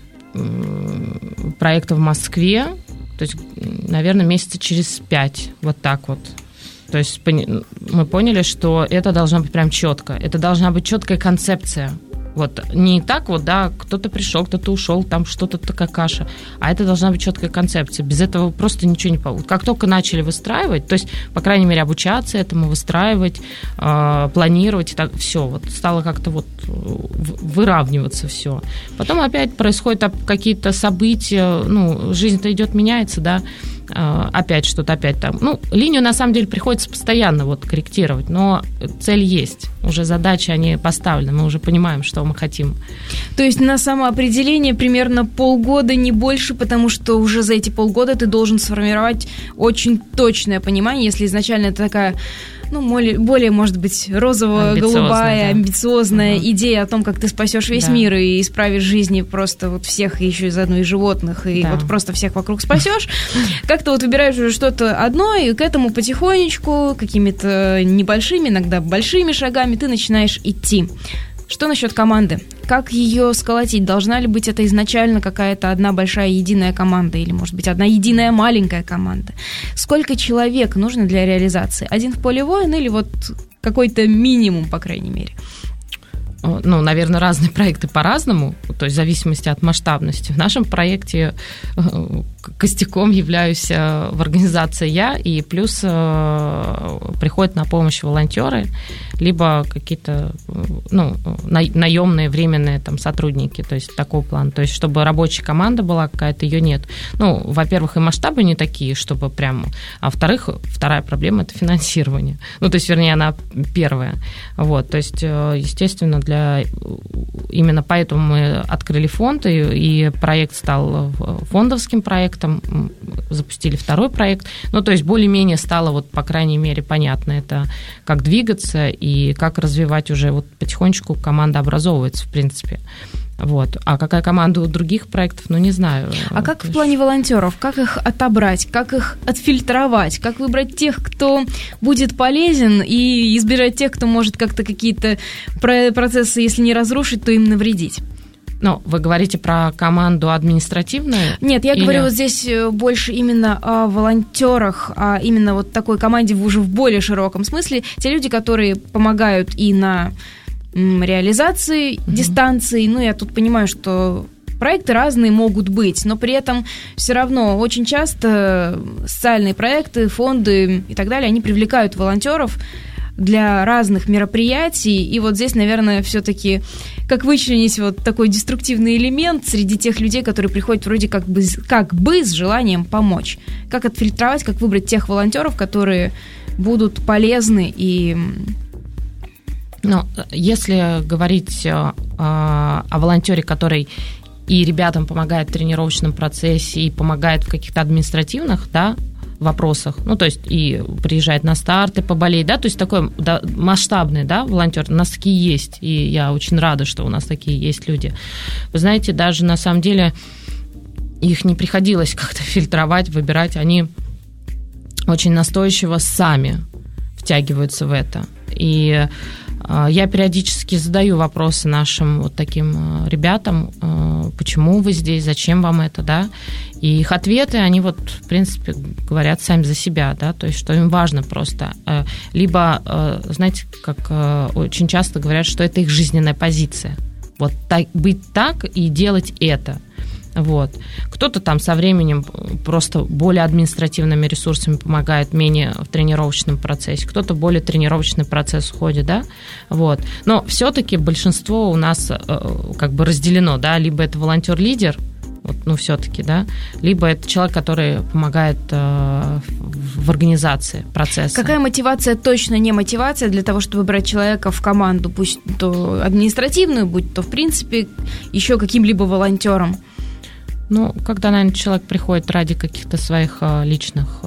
[SPEAKER 3] проекта в Москве, то есть, наверное, месяца через 5, вот так вот. То есть мы поняли, что это должно быть прям четко, это должна быть четкая концепция. Вот не так вот, да, кто-то пришел, кто-то ушел, там что-то такая каша, а это должна быть четкая концепция. Без этого просто ничего не получится. Как только начали выстраивать, то есть, по крайней мере, обучаться этому, выстраивать, планировать, так, все, вот стало как-то вот выравниваться все. Потом опять происходят какие-то события, ну, жизнь-то идет, меняется, да, опять что-то, опять там. Ну, линию, на самом деле, приходится постоянно вот корректировать, но цель есть, уже задачи, они поставлены, мы уже понимаем, что мы хотим.
[SPEAKER 2] То есть на самоопределение примерно полгода, не больше, потому что уже за эти полгода ты должен сформировать очень точное понимание, если изначально это такая, ну, более, может быть, розово-голубая, амбициозная идея о том, как ты спасешь весь мир и исправишь жизни просто вот всех, еще и заодно и животных, и вот просто всех вокруг спасешь. Как-то вот выбираешь уже что-то одно, и к этому потихонечку, какими-то небольшими, иногда большими шагами ты начинаешь идти. Что насчет команды? Как ее сколотить? Должна ли быть это изначально какая-то одна большая единая команда или, может быть, одна единая маленькая команда? Сколько человек нужно для реализации? Один в поле воин или вот какой-то минимум, по крайней мере?
[SPEAKER 3] Ну, наверное, разные проекты по-разному, то есть в зависимости от масштабности. В нашем проекте костяком являюсь в организации я, и плюс приходят на помощь волонтеры, либо какие-то, ну, наемные временные там сотрудники, то есть такого плана. То есть чтобы рабочая команда была какая-то, ее нет. Ну, во-первых, и масштабы не такие, чтобы прям... А во-вторых, вторая проблема – это финансирование. Ну, то есть, вернее, она первая. Вот, то есть, естественно, именно поэтому мы открыли фонд, и проект стал фондовским проектом, запустили второй проект. Ну, то есть более-менее стало, вот, по крайней мере, понятно, это как двигаться и как развивать уже вот потихонечку команда образовывается, в принципе. Вот. А какая команда у других проектов, ну, не знаю.
[SPEAKER 2] А как в плане волонтеров? Как их отобрать? Как их отфильтровать? Как выбрать тех, кто будет полезен, и избежать тех, кто может как-то какие-то процессы, если не разрушить, то им навредить?
[SPEAKER 3] Ну, вы говорите про команду административную?
[SPEAKER 2] Нет, я говорю вот здесь больше именно о волонтерах, а именно вот такой команде уже в более широком смысле. Те люди, которые помогают и на реализации дистанции. Ну, я тут понимаю, что проекты разные могут быть, но при этом все равно очень часто социальные проекты, фонды и так далее, они привлекают волонтеров для разных мероприятий, и вот здесь, наверное, все-таки как вычленить вот такой деструктивный элемент среди тех людей, которые приходят вроде как бы с желанием помочь. Как отфильтровать, как выбрать тех волонтеров, которые будут полезны и...
[SPEAKER 3] Ну, если говорить о волонтере, который и ребятам помогает в тренировочном процессе, и помогает в каких-то административных, да, вопросах, ну, то есть и приезжает на старты, поболеть, да, то есть такой масштабный, да, волонтер, у нас такие есть, и я очень рада, что у нас такие есть люди. Вы знаете, даже на самом деле их не приходилось как-то фильтровать, выбирать, они очень настойчиво сами втягиваются в это. И я периодически задаю вопросы нашим вот таким ребятам, почему вы здесь, зачем вам это, да, и их ответы, они вот, в принципе, говорят сами за себя, да, то есть, что им важно просто, либо, знаете, как очень часто говорят, что это их жизненная позиция, вот так, быть так и делать это. Вот. Кто-то там со временем просто более административными ресурсами помогает, менее в тренировочном процессе, кто-то более тренировочный процесс входит, да, вот. Но все-таки большинство у нас как бы разделено, да, либо это волонтер-лидер, вот, ну, все-таки, да, либо это человек, который помогает в организации процесса.
[SPEAKER 2] Какая мотивация, точно не мотивация для того, чтобы брать человека в команду, пусть то административную, будь то, в принципе, еще каким-либо волонтером?
[SPEAKER 3] Ну, когда, наверное, человек приходит ради каких-то своих личных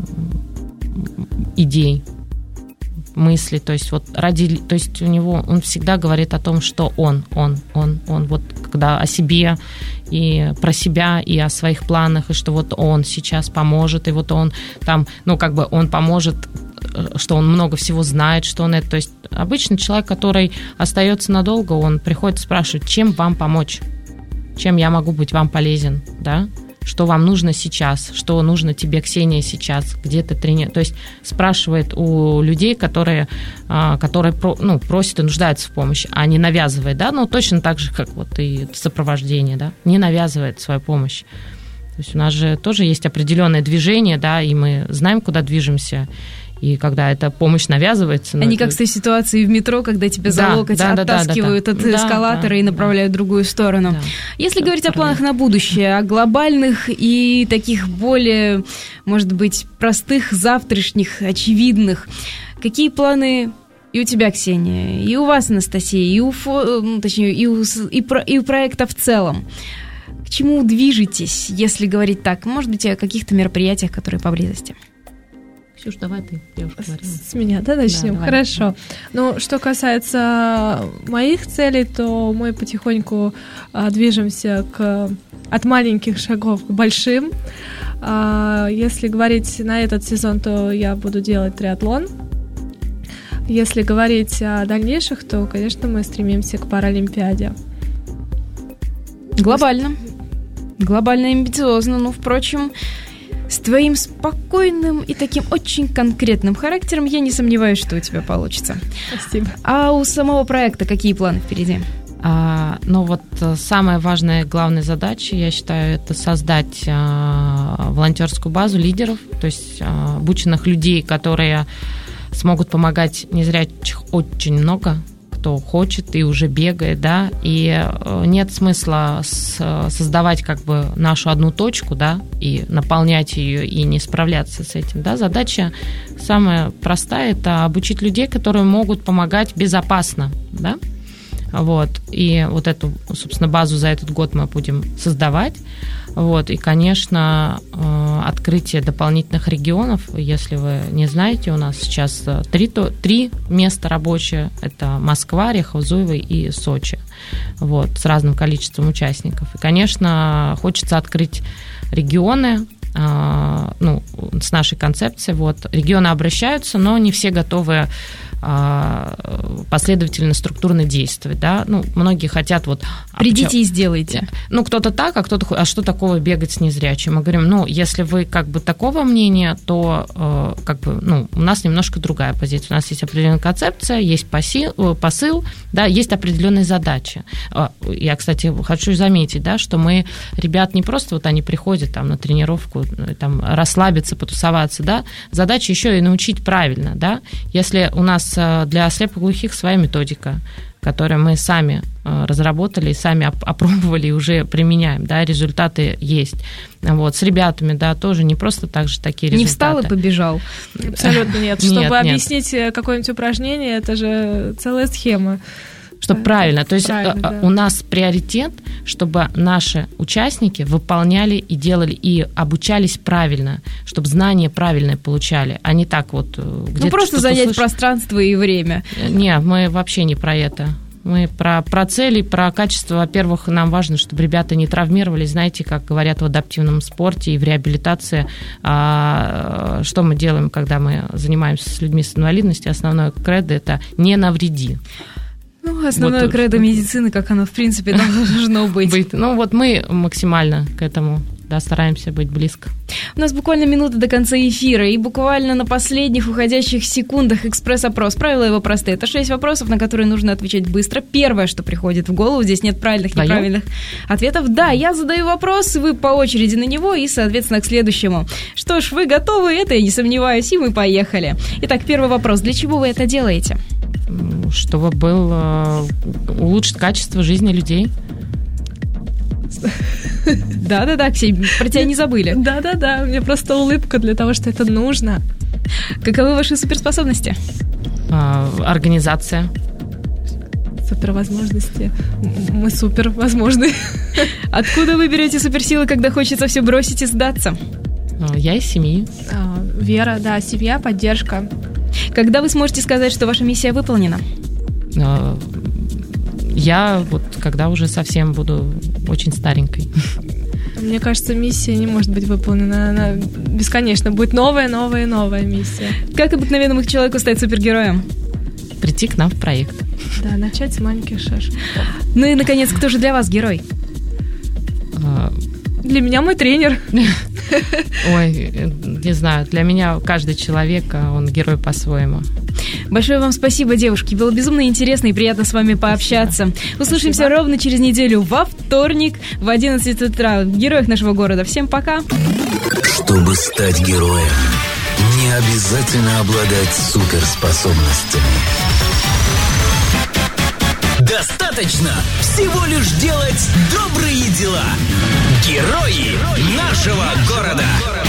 [SPEAKER 3] идей, мыслей, то есть вот ради, то есть у него, он всегда говорит о том, что он, вот когда о себе и про себя, и о своих планах, и что вот он сейчас поможет, и вот он там, ну, как бы он поможет, что он много всего знает, что он это, то есть обычно человек, который остается надолго, он приходит и спрашивает, чем вам помочь, чем я могу быть вам полезен, да, что вам нужно сейчас, что нужно тебе, Ксения, сейчас, где ты тренируешь. То есть спрашивает у людей, которые просят и нуждаются в помощи, а не навязывает, да, ну, точно так же, как вот и сопровождение, да, не навязывает свою помощь. То есть у нас же тоже есть определенное движение, да, и мы знаем, куда движемся. И когда эта помощь навязывается...
[SPEAKER 2] Они как в той ситуации в метро, когда тебя за локоть оттаскивают от эскалатора и направляют в другую сторону. Да. Если говорить о планах на будущее, о глобальных и таких более, может быть, простых, завтрашних, очевидных, какие планы и у тебя, Ксения, и у вас, Анастасия, и у проекта в целом? К чему движетесь, если говорить так? Может быть, о каких-то мероприятиях, которые поблизости?
[SPEAKER 3] Ксюш, давай ты, я уже говорила.
[SPEAKER 4] С меня, да, начнем? Да, хорошо. Ну, что касается моих целей, то мы потихоньку движемся от маленьких шагов к большим. Если говорить на этот сезон, то я буду делать триатлон. Если говорить о дальнейших, то, конечно, мы стремимся к Паралимпиаде.
[SPEAKER 2] Глобально и амбициозно, но, впрочем... С твоим спокойным и таким очень конкретным характером я не сомневаюсь, что у тебя получится.
[SPEAKER 4] Спасибо.
[SPEAKER 2] А у самого проекта какие планы впереди?
[SPEAKER 3] Ну вот самая важная, главная задача, я считаю, это создать волонтерскую базу лидеров, то есть обученных людей, которые смогут помогать незрячих очень много, кто хочет и уже бегает, да, и нет смысла создавать как бы нашу одну точку, да, и наполнять ее и не справляться с этим, да. Задача самая простая – это обучить людей, которые могут помогать безопасно, да, вот, и вот эту, собственно, базу за этот год мы будем создавать. Вот, и, конечно, открытие дополнительных регионов, если вы не знаете, у нас сейчас три места рабочие, это Москва, Орехово, Зуево и Сочи, вот, с разным количеством участников. И, конечно, хочется открыть регионы, ну, с нашей концепцией, вот, регионы обращаются, но не все готовы последовательно, структурно действовать, да, ну, многие хотят вот...
[SPEAKER 2] Придите и сделайте.
[SPEAKER 3] Ну, кто-то так, а кто-то... А что такого бегать с незрячим? Мы говорим, ну, если вы как бы такого мнения, то как бы, ну, у нас немножко другая позиция. У нас есть определенная концепция, есть посыл, да, есть определенные задачи. Я, кстати, хочу заметить, да, что мы, ребят, не просто вот они приходят там на тренировку, там, расслабиться, потусоваться, да, задача еще и научить правильно, да. Если у нас для слепоглухих своя методика, которую мы сами разработали, сами опробовали и уже применяем, да, результаты есть. Вот, с ребятами, да, тоже не просто так же такие результаты.
[SPEAKER 2] Не встал и побежал.
[SPEAKER 4] Абсолютно нет. Чтобы объяснить какое-нибудь упражнение, это же целая схема.
[SPEAKER 3] Чтобы правильно. То есть
[SPEAKER 4] да.
[SPEAKER 3] У нас приоритет, чтобы наши участники выполняли и делали, и обучались правильно, чтобы знания правильные получали, а не так вот где-то.
[SPEAKER 2] Ну, просто занять пространство и время.
[SPEAKER 3] Не, мы вообще не про это. Мы про цели, про качество. Во-первых, нам важно, чтобы ребята не травмировались. Знаете, как говорят в адаптивном спорте и в реабилитации, что мы делаем, когда мы занимаемся с людьми с инвалидностью? Основное кредо – это «не навреди».
[SPEAKER 2] Ну, основное кредо медицины, как оно, в принципе, должно быть.
[SPEAKER 3] Ну, вот мы максимально к этому, да, стараемся быть близко.
[SPEAKER 2] У нас буквально минута до конца эфира, и буквально на последних уходящих секундах экспресс-опрос. Правила его простые. Это 6 вопросов, на которые нужно отвечать быстро. Первое, что приходит в голову, здесь нет правильных, неправильных ответов. Да, я задаю вопрос, вы по очереди на него и, соответственно, к следующему. Что ж, вы готовы? Это я не сомневаюсь, и мы поехали. Итак, первый вопрос. Для чего вы это делаете?
[SPEAKER 3] Чтобы улучшить качество жизни людей.
[SPEAKER 2] Да-да-да, Ксения, про тебя не забыли.
[SPEAKER 4] Да-да-да, у меня просто улыбка для того, что это нужно.
[SPEAKER 2] Каковы ваши суперспособности?
[SPEAKER 3] Организация.
[SPEAKER 4] супервозможности. Мы супервозможны.
[SPEAKER 2] Откуда вы берете суперсилы, когда хочется все бросить и сдаться?
[SPEAKER 3] Я из семьи.
[SPEAKER 4] Вера, да, семья, поддержка.
[SPEAKER 2] Когда вы сможете сказать, что ваша миссия выполнена?
[SPEAKER 3] Я вот когда уже совсем буду очень старенькой.
[SPEAKER 4] Мне кажется, миссия не может быть выполнена. Она бесконечно. Будет новая миссия.
[SPEAKER 2] Как обыкновенному человеку стать супергероем?
[SPEAKER 3] Прийти к нам в проект.
[SPEAKER 4] Да, начать с маленьких шажков.
[SPEAKER 2] Ну и, наконец, кто же для вас герой?
[SPEAKER 4] Для меня мой тренер.
[SPEAKER 3] Ой, не знаю, для меня каждый человек, он герой по-своему.
[SPEAKER 2] Большое вам спасибо, девушки. Было безумно интересно и приятно с вами пообщаться. Услышимся ровно через неделю во вторник в 11 утра в «Героях нашего города». Всем пока!
[SPEAKER 1] Чтобы стать героем, не обязательно обладать суперспособностями. Достаточно всего лишь делать добрые дела. Герои нашего города.